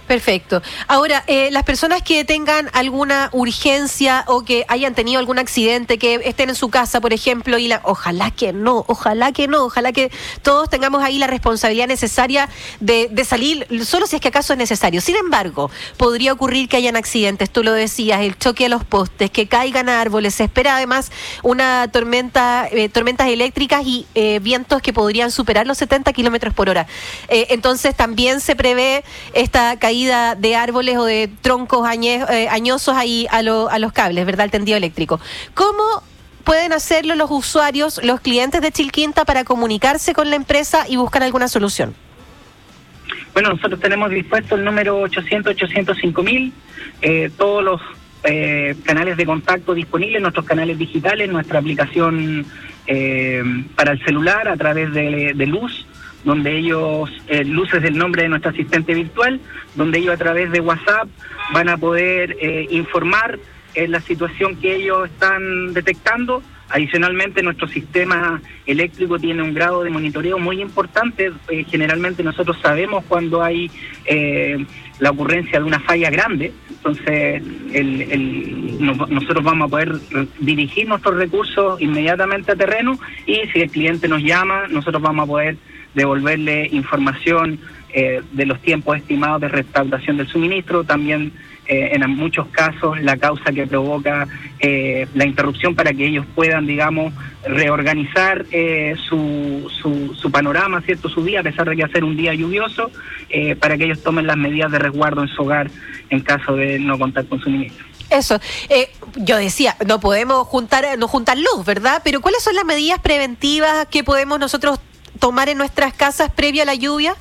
Perfecto. Ahora, eh, las personas que tengan alguna urgencia o que hayan tenido algún accidente, que estén en su casa, por ejemplo, y la, ojalá que no, ojalá que no, ojalá que todos tengamos ahí la responsabilidad necesaria de, de salir, solo si es que acaso es necesario. Sin embargo, podría ocurrir que hayan accidentes, tú lo decías, el choque a los postes, que caigan árboles, se espera además una tormenta, eh, tormentas eléctricas y eh, vientos que podrían superar los setenta kilómetros por hora. Eh, entonces también se prevé esta caída de árboles o de troncos añe, eh, añosos ahí a, lo, a los cables, ¿verdad? El tendido eléctrico. ¿Cómo pueden hacerlo los usuarios, los clientes de Chilquinta para comunicarse con la empresa y buscar alguna solución? Bueno, nosotros tenemos dispuesto el número ochocientos, ochocientos cinco mil, eh, todos los eh, canales de contacto disponibles, nuestros canales digitales, nuestra aplicación eh, para el celular a través de, de Luz, donde ellos, eh, Luz es el nombre de nuestro asistente virtual, donde ellos a través de WhatsApp van a poder eh, informar eh, la situación que ellos están detectando. Adicionalmente, nuestro sistema eléctrico tiene un grado de monitoreo muy importante. Eh, generalmente nosotros sabemos cuando hay eh, la ocurrencia de una falla grande, entonces el, el, no, nosotros vamos a poder dirigir nuestros recursos inmediatamente a terreno, y si el cliente nos llama, nosotros vamos a poder devolverle información eh, de los tiempos estimados de restauración del suministro, también eh, en muchos casos la causa que provoca eh, la interrupción, para que ellos puedan, digamos, reorganizar eh, su, su, su panorama, ¿cierto? Su día, a pesar de que va a ser un día lluvioso, eh, para que ellos tomen las medidas de resguardo en su hogar en caso de no contar con suministro. Eso, eh, yo decía, no podemos juntar, no juntar luz, ¿verdad? Pero ¿cuáles son las medidas preventivas que podemos nosotros tomar en nuestras casas previa a la lluvia?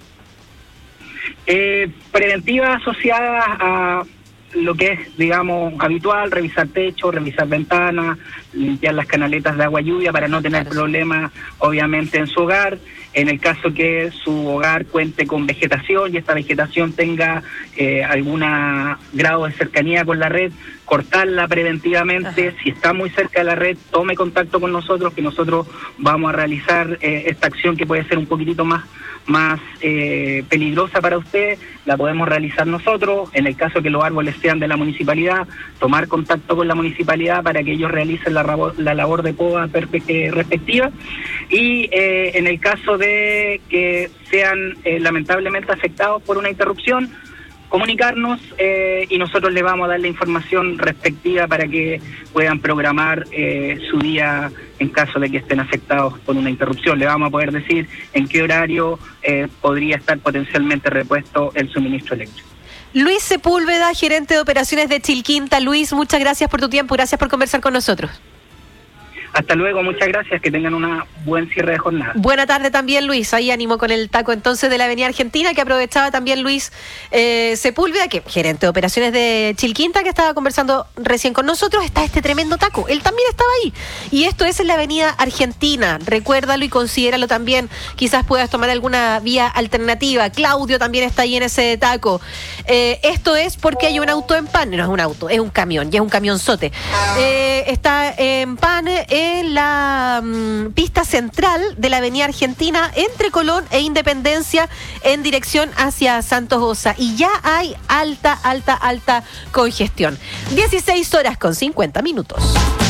Eh, preventivas asociadas a lo que es, digamos, habitual: revisar techo, revisar ventanas, limpiar las canaletas de agua lluvia para no tener problemas, obviamente, en su hogar. En el caso que su hogar cuente con vegetación y esta vegetación tenga eh, algún grado de cercanía con la red, cortarla preventivamente. Ajá. Si está muy cerca de la red, tome contacto con nosotros, que nosotros vamos a realizar eh, esta acción, que puede ser un poquitito más más eh, peligrosa para usted, la podemos realizar nosotros. En el caso que los árboles sean de la municipalidad, tomar contacto con la municipalidad para que ellos realicen la, labor, la labor de poda respectiva. Y eh, en el caso de que sean eh, lamentablemente afectados por una interrupción, comunicarnos eh, y nosotros les vamos a dar la información respectiva para que puedan programar eh, su día en caso de que estén afectados por una interrupción. Le vamos a poder decir en qué horario eh, podría estar potencialmente repuesto el suministro eléctrico. Luis Sepúlveda, gerente de operaciones de Chilquinta. Luis, muchas gracias por tu tiempo, gracias por conversar con nosotros. Hasta luego, muchas gracias, que tengan una buen cierre de jornada. Buena tarde también, Luis. Ahí animó con el taco entonces de la Avenida Argentina, que aprovechaba también Luis eh, Sepúlveda, que gerente de operaciones de Chilquinta, que estaba conversando recién con nosotros. Está este tremendo taco, él también estaba ahí. Y esto es en la Avenida Argentina, recuérdalo y considéralo también. Quizás puedas tomar alguna vía alternativa. Claudio también está ahí en ese taco. Eh, esto es porque hay un auto en pan, no es un auto, es un camión, y es un camionzote. Eh, está en pan en la um, pista central de la Avenida Argentina, entre Colón e Independencia, en dirección hacia Santos Osa, y ya hay alta, alta, alta congestión. dieciséis horas con cincuenta minutos.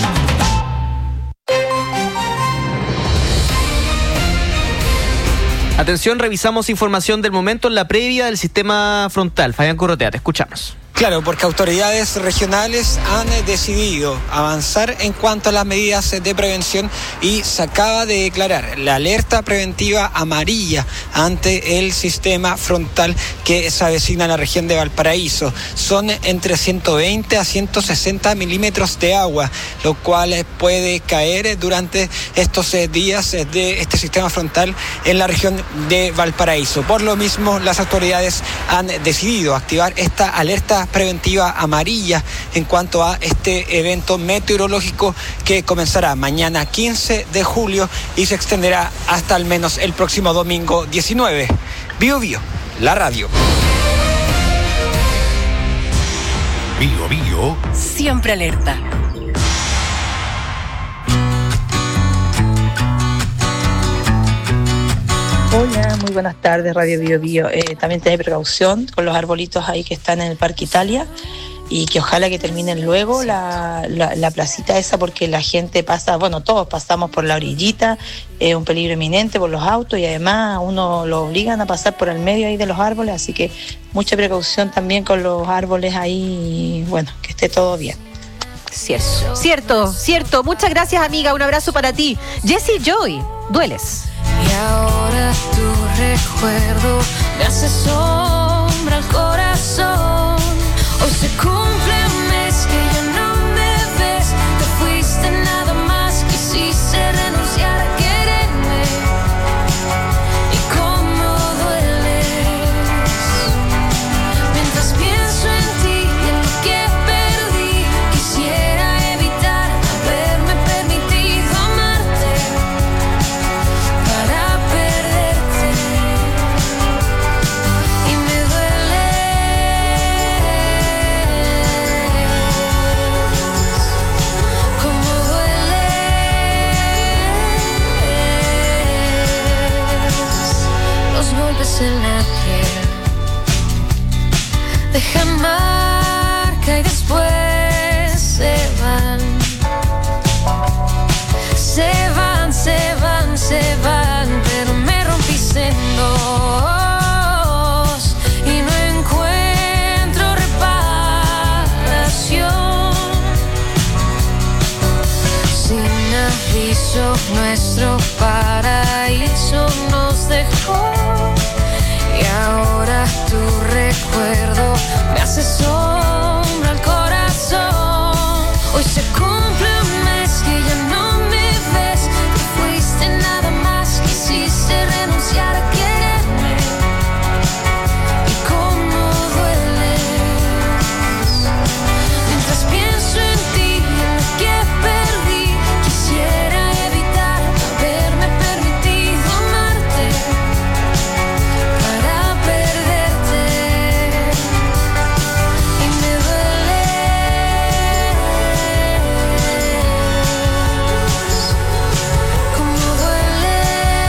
Atención, revisamos información del momento en la previa del sistema frontal. Fabián Corrotea, te escuchamos. Claro, porque autoridades regionales han decidido avanzar en cuanto a las medidas de prevención y se acaba de declarar la alerta preventiva amarilla ante el sistema frontal que se avecina en la región de Valparaíso. Son entre ciento veinte a ciento sesenta milímetros de agua, lo cual puede caer durante estos días de este sistema frontal en la región de Valparaíso. Por lo mismo, las autoridades han decidido activar esta alerta preventiva amarilla en cuanto a este evento meteorológico que comenzará mañana quince de julio y se extenderá hasta al menos el próximo domingo diecinueve. Bio Bio, la radio. Bio Bio. Siempre alerta. Hola, muy buenas tardes, Radio Bio Bio. Eh, también tener precaución con los arbolitos ahí que están en el Parque Italia y que ojalá que terminen luego la, la, la placita esa, porque la gente pasa, bueno, todos pasamos por la orillita, es eh, un peligro inminente por los autos y además a uno lo obligan a pasar por el medio ahí de los árboles, así que mucha precaución también con los árboles ahí, y bueno, que esté todo bien. Cierto, cierto, cierto. Muchas gracias, amiga. Un abrazo para ti. Jessie Joy, Dueles. Y ahora tu recuerdo me hace sombra al corazón. Hoy se cumple un mes que ya no me ves. Te fuiste nada más, quisiste renunciar a quererme. Y cómo dueles. Mientras pienso en ti y en lo que perdí, quisiera evitar haberme permitido amarte para perderte. Y me duele. Como duele los golpes en la piel, dejan marca y después se van. Se van, se van, se van, pero me rompiste en dos y no encuentro reparación. Sin aviso nuestro paraíso nos dejó y ahora tu recuerdo me hace sombra al corazón. Hoy se cumple un mes que ya no me ves. Te fuiste nada más, quisiste renunciar a quererme. Y cómo dueles. Mientras pienso en ti y en lo que perdí, quisiera evitar haberme permitido amarte para perderte. Y me duele. Como duele.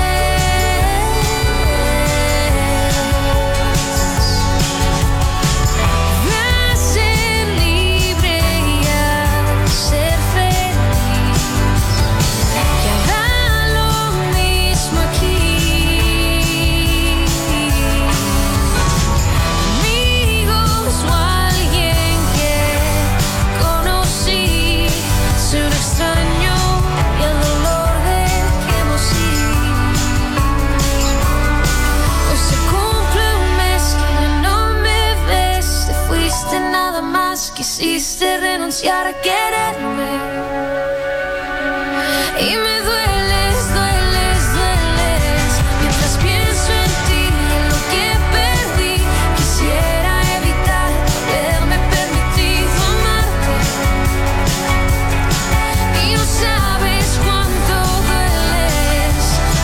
Voy a ser libre y a ser feliz. Y haga lo mismo aquí. Amigos o alguien que conocí, soy un extraño y el dolor dejemos ir. Hoy se cumple un mes que ya no me ves. Te fuiste nada más, quisiste renunciar a quererme. Y me dueles, dueles, dueles. Mientras pienso en ti y en lo que perdí, quisiera evitar haberme permitido amarte. Y no sabes cuánto dueles,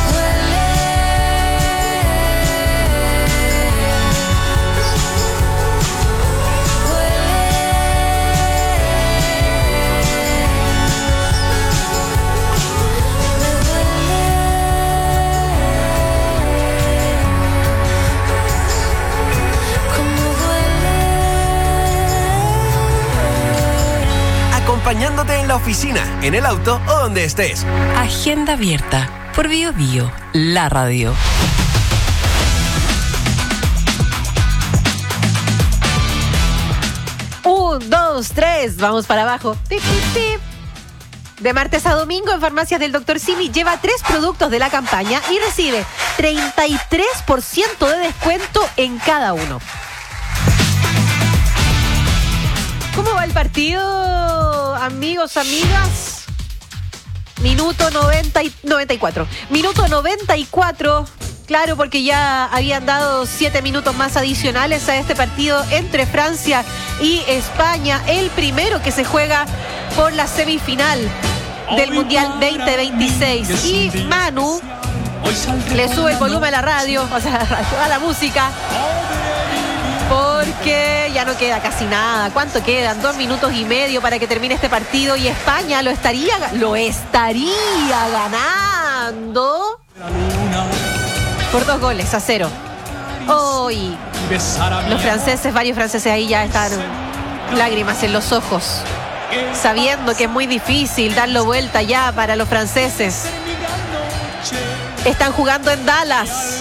Acompañándote en la oficina, en el auto o donde estés. Agenda abierta por Bio Bio, la radio. Un, dos, tres, vamos para abajo. Tip, tip, tip. De martes a domingo en Farmacias del doctor Simi lleva tres productos de la campaña y recibe treinta y tres por ciento de descuento en cada uno. ¿Cómo va el partido, amigos, amigas? Minuto noventa y, noventa y cuatro. Minuto noventa y cuatro. Claro, porque ya habían dado siete minutos más adicionales a este partido entre Francia y España. El primero que se juega por la semifinal del Mundial veinte veintiséis. Y Manu le sube el volumen a la radio, o sea, a la música, porque ya no queda casi nada. ¿Cuánto quedan? Dos minutos y medio para que termine este partido y España lo estaría, lo estaría ganando por dos goles a cero. Hoy los franceses, varios franceses ahí ya están lágrimas en los ojos, sabiendo que es muy difícil darlo vuelta ya para los franceses. Están jugando en Dallas.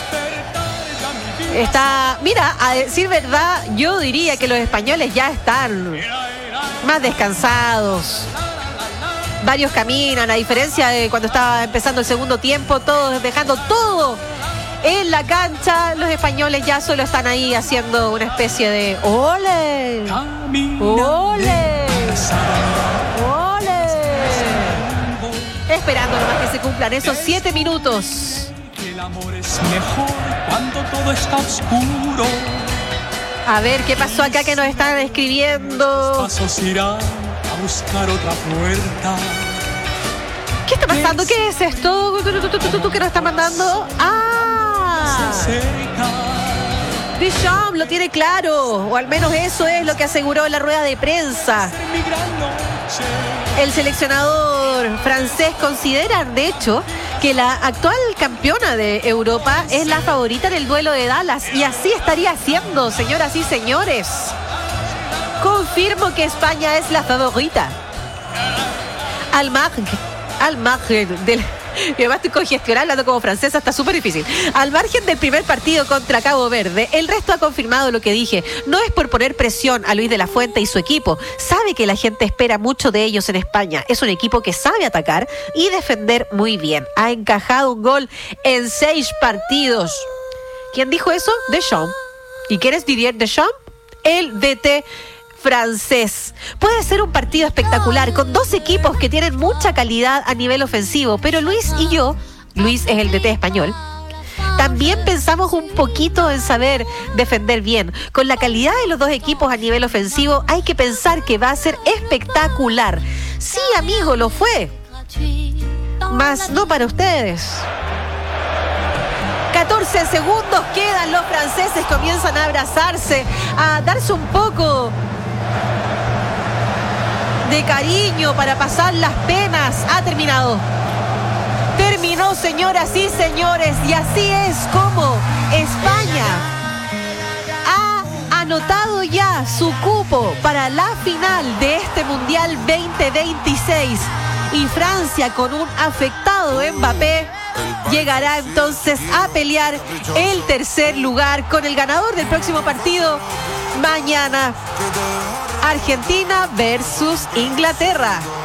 Está, mira, a decir verdad, yo diría que los españoles ya están más descansados. Varios caminan, a diferencia de cuando estaba empezando el segundo tiempo, todos dejando todo en la cancha. Los españoles ya solo están ahí haciendo una especie de ¡ole! ¡Ole! ¡Ole! Esperando nomás que se cumplan esos siete minutos. El amor es mejor cuando todo está oscuro. A ver, ¿qué pasó acá que nos están escribiendo? Pasos irán a buscar otra puerta. ¿Qué está pasando? ¿Qué es esto? ¿Tú, tú, tú, tú, tú, que nos está mandando? ¡Ah! Deschamps lo tiene claro, o al menos eso es lo que aseguró en la rueda de prensa. El seleccionador francés considera, de hecho, que la actual campeona de Europa es la favorita en el duelo de Dallas, y así estaría siendo, señoras y señores. Confirmo que España es la favorita. Al margen, al margen del... Y además estoy congestionada, hablando como francesa, está súper difícil. Al margen del primer partido contra Cabo Verde, el resto ha confirmado lo que dije. No es por poner presión a Luis de la Fuente y su equipo. Sabe que la gente espera mucho de ellos en España. Es un equipo que sabe atacar y defender muy bien. Ha encajado un gol en seis partidos. ¿Quién dijo eso? Deschamps. ¿Y quién es Didier Deschamps? El D T francés. Puede ser un partido espectacular con dos equipos que tienen mucha calidad a nivel ofensivo, pero Luis y yo, Luis es el D T español, también pensamos un poquito en saber defender bien. Con la calidad de los dos equipos a nivel ofensivo, hay que pensar que va a ser espectacular. Sí, amigo, lo fue. Mas no para ustedes. catorce segundos quedan, los franceses comienzan a abrazarse, a darse un poco de cariño para pasar las penas. Ha terminado. Terminó, señoras y señores, y así es como España ha anotado ya su cupo para la final de este Mundial veinte veintiséis. Y Francia, con un afectado Mbappé, llegará entonces a pelear el tercer lugar con el ganador del próximo partido mañana. Argentina versus Inglaterra.